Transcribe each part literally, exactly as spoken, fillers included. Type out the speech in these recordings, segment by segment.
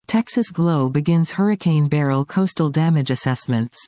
Texas GLOW begins Hurricane Beryl coastal damage assessments.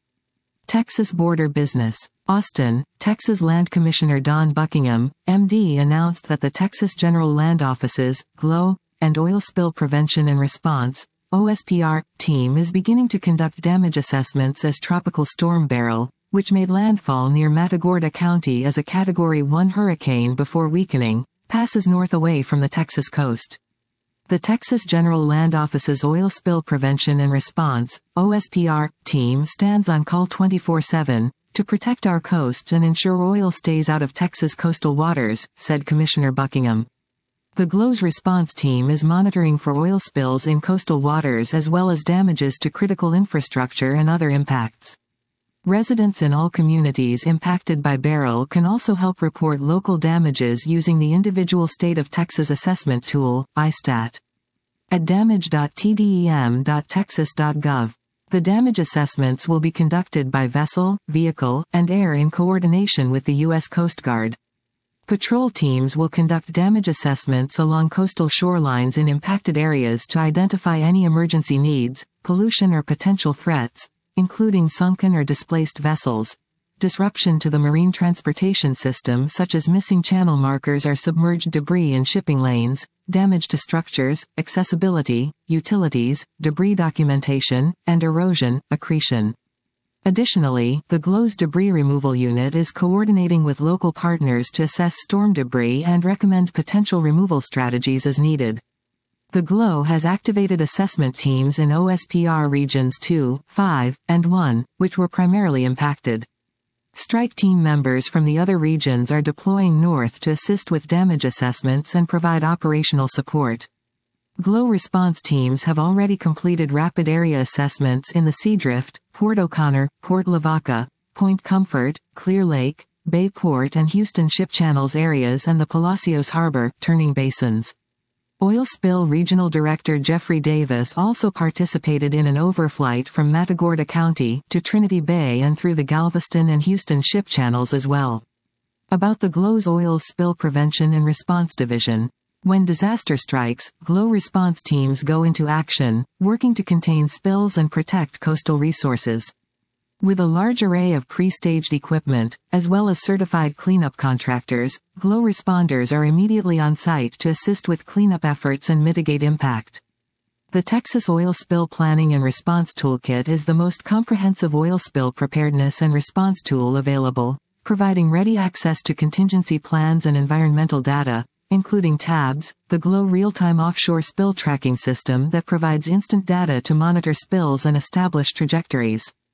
Texas Border Business. Austin, Texas Land Commissioner Don Buckingham, M D announced that the Texas General Land Office's GLOW and Oil Spill Prevention and Response O S P R team is beginning to conduct damage assessments as Tropical Storm Beryl, which made landfall near Matagorda County as a Category one hurricane before weakening, passes north away from the Texas coast. The Texas General Land Office's Oil Spill Prevention and Response O S P R team stands on call twenty-four seven to protect our coast and ensure oil stays out of Texas coastal waters, said Commissioner Buckingham. The GLOW's response team is monitoring for oil spills in coastal waters as well as damages to critical infrastructure and other impacts. Residents in all communities impacted by Beryl can also help report local damages using the Individual State of Texas Assessment Tool, I STAT. At damage dot t d e m dot texas dot gov. The damage assessments will be conducted by vessel, vehicle, and air in coordination with the U S Coast Guard. Patrol teams will conduct damage assessments along coastal shorelines in impacted areas to identify any emergency needs, pollution or potential threats, including sunken or displaced vessels, disruption to the marine transportation system such as missing channel markers or submerged debris in shipping lanes, damage to structures, accessibility, utilities, debris documentation, and erosion, accretion. Additionally, the GLOW's debris removal unit is coordinating with local partners to assess storm debris and recommend potential removal strategies as needed. The GLOW has activated assessment teams in O S P R Regions two, five, and one, which were primarily impacted. Strike team members from the other regions are deploying north to assist with damage assessments and provide operational support. GLOW response teams have already completed rapid area assessments in the Seadrift, Port O'Connor, Port Lavaca, Point Comfort, Clear Lake, Bayport and Houston Ship Channels areas and the Palacios Harbor, turning basins. Oil Spill Regional Director Jeffrey Davis also participated in an overflight from Matagorda County to Trinity Bay and through the Galveston and Houston Ship Channels as well. About the GLOW's Oil Spill Prevention and Response Division. When disaster strikes, GLOW response teams go into action, working to contain spills and protect coastal resources. With a large array of pre-staged equipment, as well as certified cleanup contractors, GLOW responders are immediately on site to assist with cleanup efforts and mitigate impact. The Texas Oil Spill Planning and Response Toolkit is the most comprehensive oil spill preparedness and response tool available, providing ready access to contingency plans and environmental data, including TABS, the GLOW real-time offshore spill tracking system that provides instant data to monitor spills and establish trajectories.